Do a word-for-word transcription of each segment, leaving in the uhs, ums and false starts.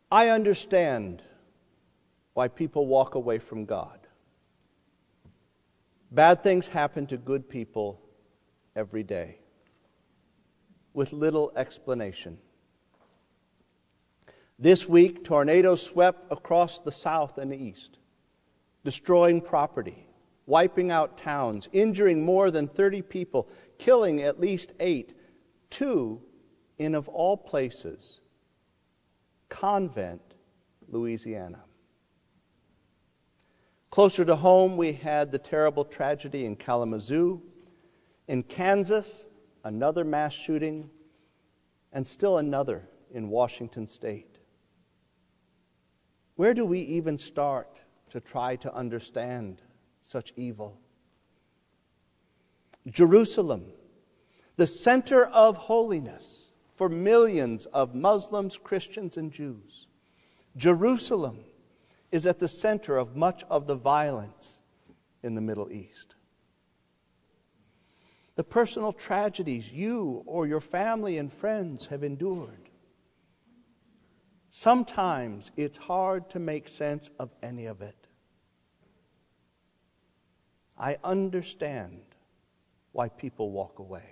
I understand why people walk away from God. Bad things happen to good people every day, with little explanation. This week, tornadoes swept across the south and east, destroying property, wiping out towns, injuring more than thirty people, killing at least eight, two in, of all places, Convent, Louisiana. Closer to home, we had the terrible tragedy in Kalamazoo. In Kansas, another mass shooting, and still another in Washington State. Where do we even start to try to understand such evil? Jerusalem, the center of holiness for millions of Muslims, Christians, and Jews. Jerusalem is at the center of much of the violence in the Middle East. The personal tragedies you or your family and friends have endured. Sometimes it's hard to make sense of any of it. I understand why people walk away.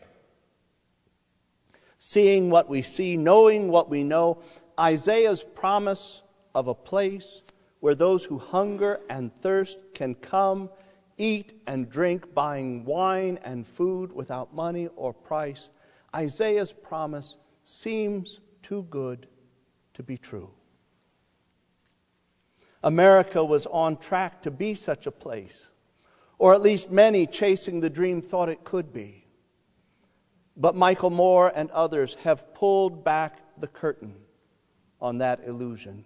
Seeing what we see, knowing what we know, Isaiah's promise of a place where those who hunger and thirst can come, eat and drink, buying wine and food without money or price. Isaiah's promise seems too good to be true. America was on track to be such a place, or at least many chasing the dream thought it could be. But Michael Moore and others have pulled back the curtain on that illusion.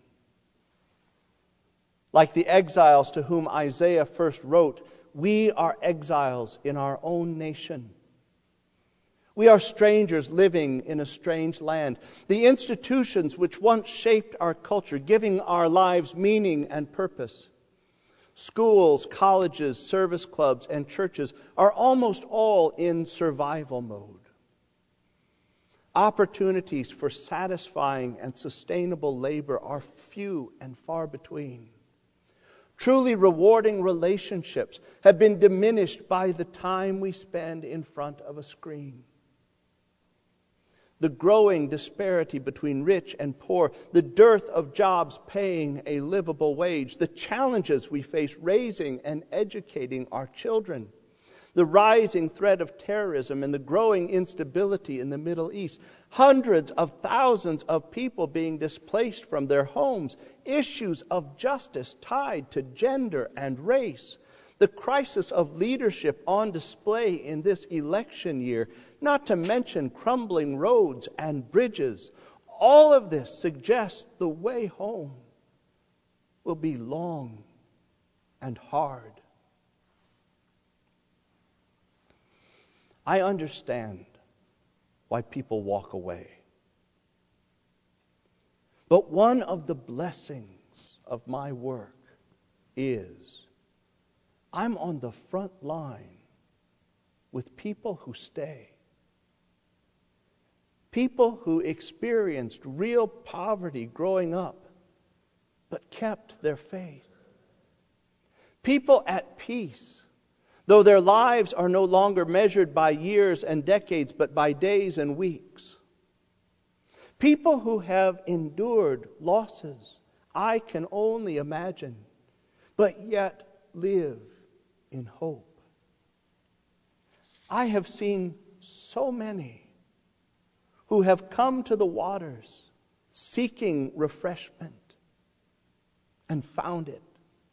Like the exiles to whom Isaiah first wrote, we are exiles in our own nation. We are strangers living in a strange land. The institutions which once shaped our culture, giving our lives meaning and purpose, schools, colleges, service clubs, and churches, are almost all in survival mode. Opportunities for satisfying and sustainable labor are few and far between. Truly rewarding relationships have been diminished by the time we spend in front of a screen. The growing disparity between rich and poor, the dearth of jobs paying a livable wage, the challenges we face raising and educating our children, the rising threat of terrorism and the growing instability in the Middle East, hundreds of thousands of people being displaced from their homes, issues of justice tied to gender and race, the crisis of leadership on display in this election year, not to mention crumbling roads and bridges. All of this suggests the way home will be long and hard. I understand why people walk away. But one of the blessings of my work is I'm on the front line with people who stay. People who experienced real poverty growing up, but kept their faith. People at peace, though their lives are no longer measured by years and decades, but by days and weeks. People who have endured losses I can only imagine, but yet live in hope. I have seen so many who have come to the waters seeking refreshment and found it.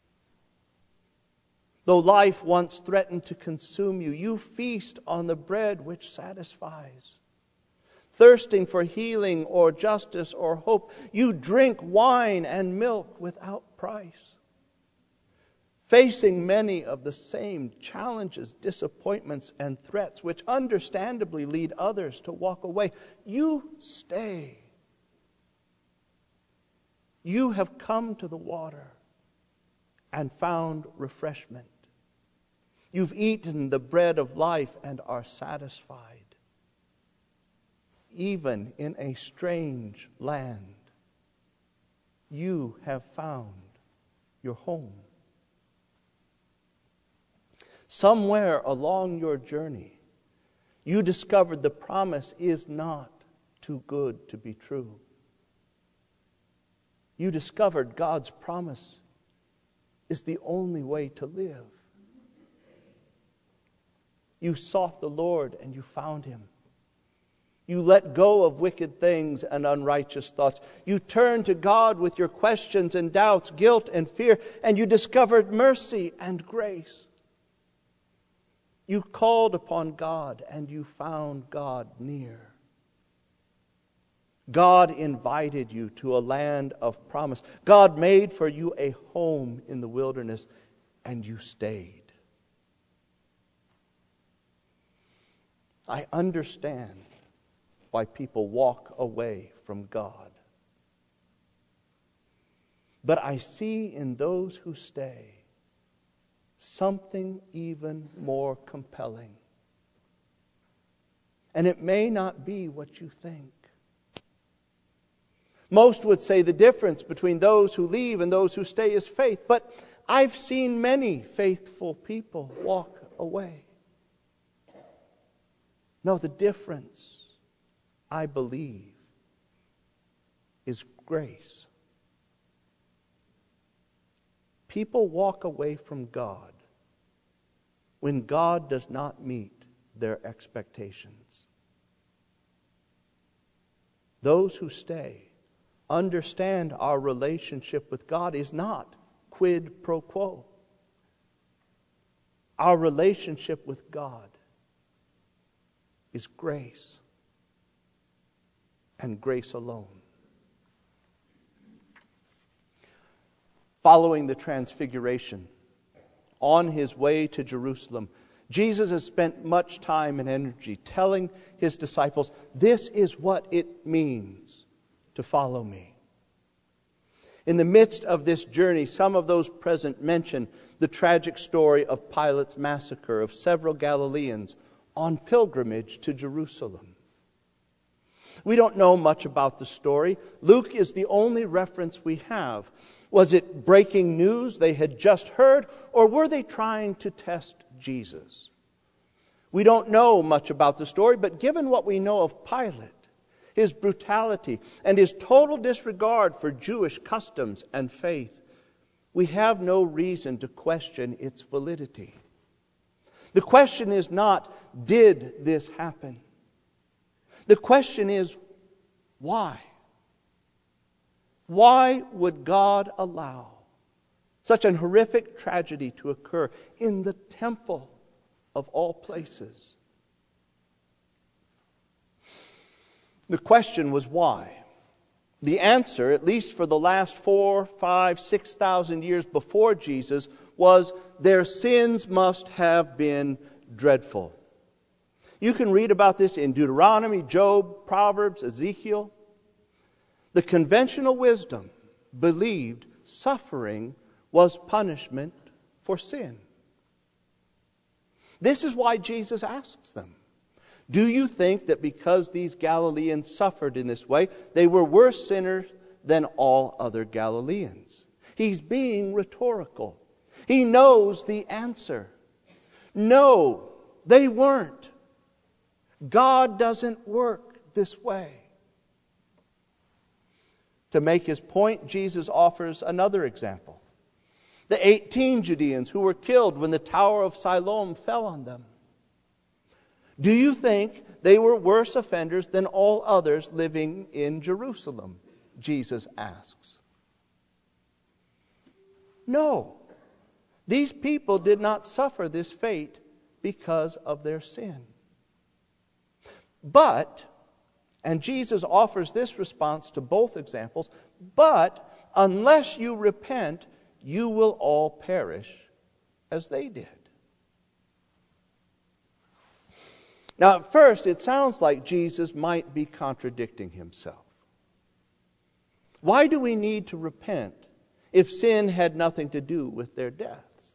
Though life once threatened to consume you, you feast on the bread which satisfies. Thirsting for healing or justice or hope, you drink wine and milk without price. Facing many of the same challenges, disappointments, and threats, which understandably lead others to walk away, you stay. You have come to the water and found refreshment. You've eaten the bread of life and are satisfied, even in a strange land. you have found your home. Somewhere along your journey, you discovered the promise is not too good to be true. You discovered God's promise is the only way to live. You sought the Lord and you found Him. You let go of wicked things and unrighteous thoughts. You turned to God with your questions and doubts, guilt and fear, and you discovered mercy and grace. You called upon God and you found God near. God invited you to a land of promise. God made for you a home in the wilderness, and you stayed. I understand why people walk away from God. But I see in those who stay something even more compelling. And it may not be what you think. Most would say the difference between those who leave and those who stay is faith. But I've seen many faithful people walk away. No, the difference, I believe, is grace. People walk away from God when God does not meet their expectations. Those who stay understand our relationship with God is not quid pro quo. Our relationship with God is grace, and grace alone. Following the Transfiguration, on His way to Jerusalem, Jesus has spent much time and energy telling His disciples, this is what it means to follow me. In the midst of this journey, some of those present mention the tragic story of Pilate's massacre of several Galileans on pilgrimage to Jerusalem. We don't know much about the story. Luke is the only reference we have. Was it breaking news they had just heard, or were they trying to test Jesus? We don't know much about the story, but given what we know of Pilate, his brutality, and his total disregard for Jewish customs and faith, we have no reason to question its validity. The question is not, did this happen? The question is, why? Why would God allow such an horrific tragedy to occur in the temple of all places? The question was why. The answer, at least for the last four, five, six thousand years before Jesus, was their sins must have been dreadful. You can read about this in Deuteronomy, Job, Proverbs, Ezekiel. The conventional wisdom believed suffering was punishment for sin. This is why Jesus asks them, do you think that because these Galileans suffered in this way, they were worse sinners than all other Galileans? He's being rhetorical. He knows the answer. No, they weren't. God doesn't work this way. To make his point, Jesus offers another example. The eighteen Judeans who were killed when the Tower of Siloam fell on them. Do you think they were worse offenders than all others living in Jerusalem? Jesus asks. No. These people did not suffer this fate because of their sin. But, and Jesus offers this response to both examples, but unless you repent, you will all perish as they did. Now, at first, it sounds like Jesus might be contradicting himself. Why do we need to repent if sin had nothing to do with their deaths?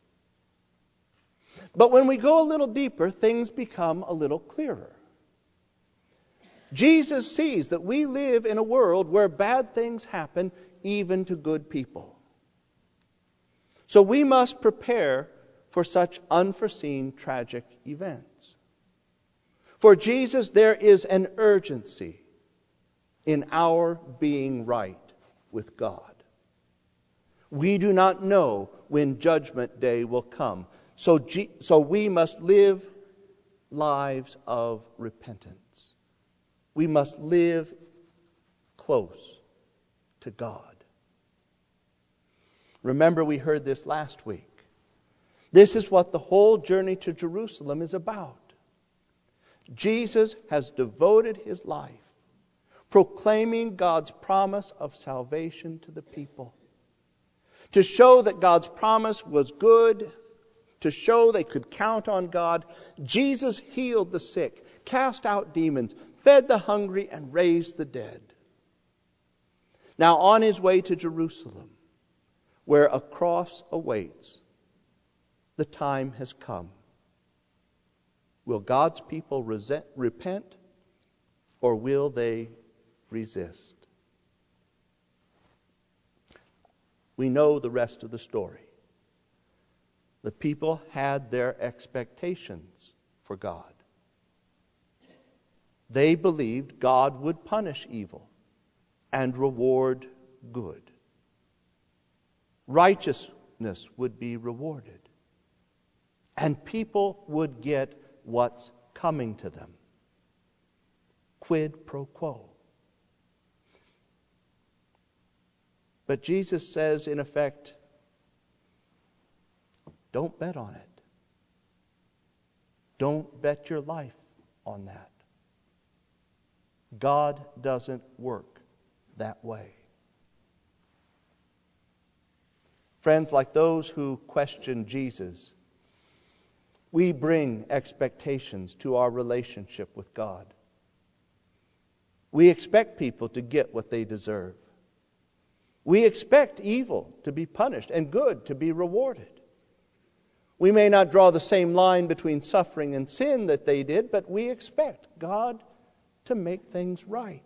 But when we go a little deeper, things become a little clearer. Jesus sees that we live in a world where bad things happen even to good people. So we must prepare for such unforeseen tragic events. For Jesus, there is an urgency in our being right with God. We do not know when Judgment Day will come. So, G- so we must live lives of repentance. We must live close to God. Remember, we heard this last week. This is what the whole journey to Jerusalem is about. Jesus has devoted his life proclaiming God's promise of salvation to the people. To show that God's promise was good, to show they could count on God, Jesus healed the sick, cast out demons, fed the hungry, and raised the dead. Now on his way to Jerusalem, where a cross awaits, the time has come. Will God's people resent, repent, or will they resist? We know the rest of the story. The people had their expectations for God. They believed God would punish evil and reward good. Righteousness would be rewarded, and people would get what's coming to them. Quid pro quo. But Jesus says, in effect, don't bet on it. Don't bet your life on that. God doesn't work that way. Friends, like those who question Jesus, we bring expectations to our relationship with God. We expect people to get what they deserve. We expect evil to be punished and good to be rewarded. We may not draw the same line between suffering and sin that they did, but we expect God to make things right.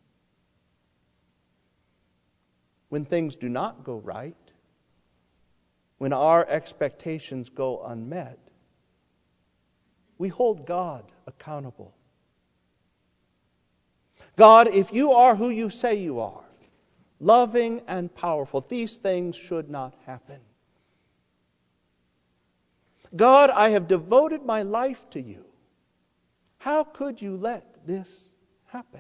When things do not go right, when our expectations go unmet, we hold God accountable. God, if you are who you say you are, loving and powerful, these things should not happen. God, I have devoted my life to you. How could you let this happen?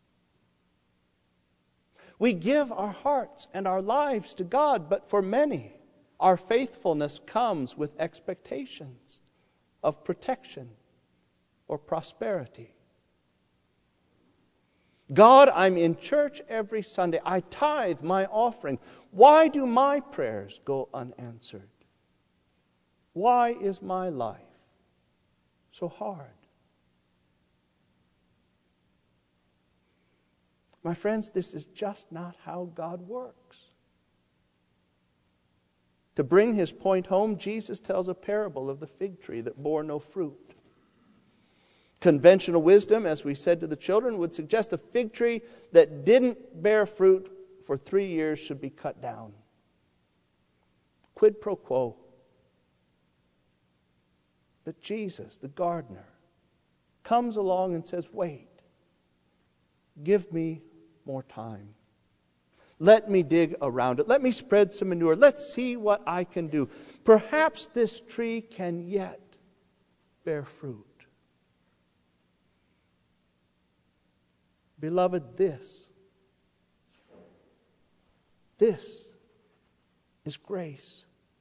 We give our hearts and our lives to God, but for many, our faithfulness comes with expectations of protection or prosperity. God, I'm in church every Sunday. I tithe my offering. Why do my prayers go unanswered? Why is my life so hard? My friends, this is just not how God works. To bring his point home, Jesus tells a parable of the fig tree that bore no fruit. Conventional wisdom, as we said to the children, would suggest a fig tree that didn't bear fruit for three years should be cut down. Quid pro quo. But Jesus, the gardener, comes along and says, wait, give me more time. Let me dig around it. Let me spread some manure. Let's see what I can do. Perhaps this tree can yet bear fruit. Beloved, this, this is grace.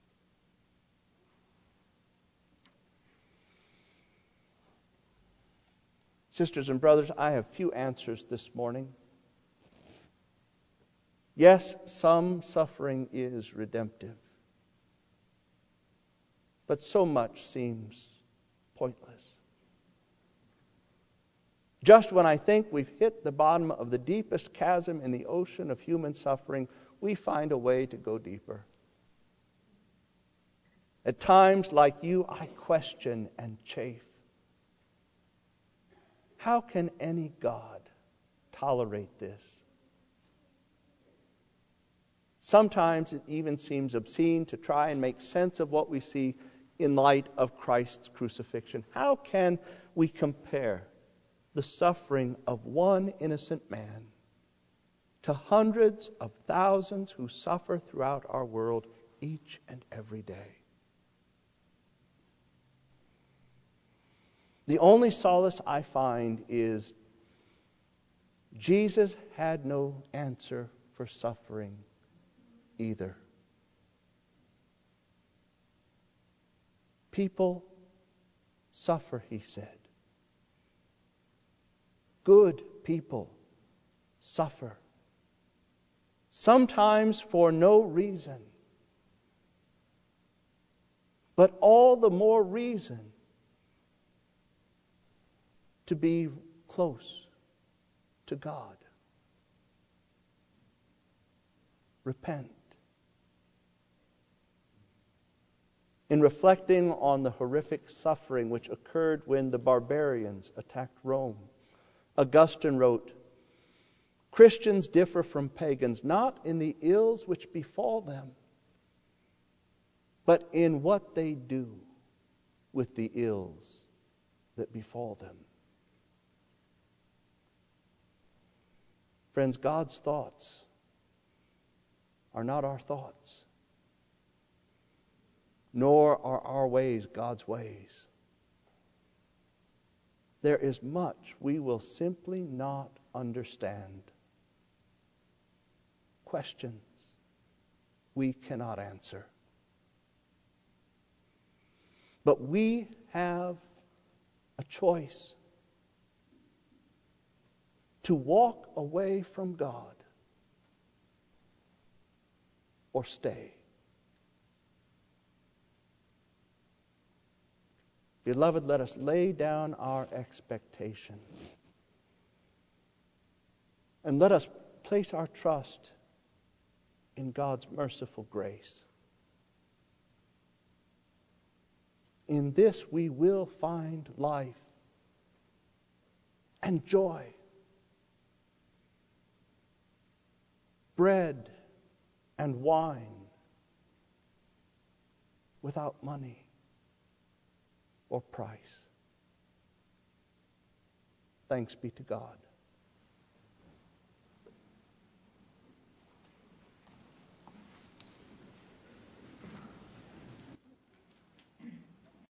Sisters and brothers, I have few answers this morning. Yes, some suffering is redemptive, but so much seems pointless. Just when I think we've hit the bottom of the deepest chasm in the ocean of human suffering, we find a way to go deeper. At times like you, I question and chafe. How can any God tolerate this. Sometimes it even seems obscene to try and make sense of what we see in light of Christ's crucifixion. How can we compare the suffering of one innocent man to hundreds of thousands who suffer throughout our world each and every day? The only solace I find is Jesus had no answer for suffering either. People suffer, he said. Good people suffer. Sometimes for no reason. But all the more reason to be close to God. Repent. In reflecting on the horrific suffering which occurred when the barbarians attacked Rome, Augustine wrote, Christians differ from pagans not in the ills which befall them, but in what they do with the ills that befall them. Friends, God's thoughts are not our thoughts, nor are our ways God's ways. There is much we will simply not understand. Questions we cannot answer. But we have a choice to walk away from God or stay. Beloved, let us lay down our expectations and let us place our trust in God's merciful grace. In this we will find life and joy, bread and wine without money or price. Thanks be to God.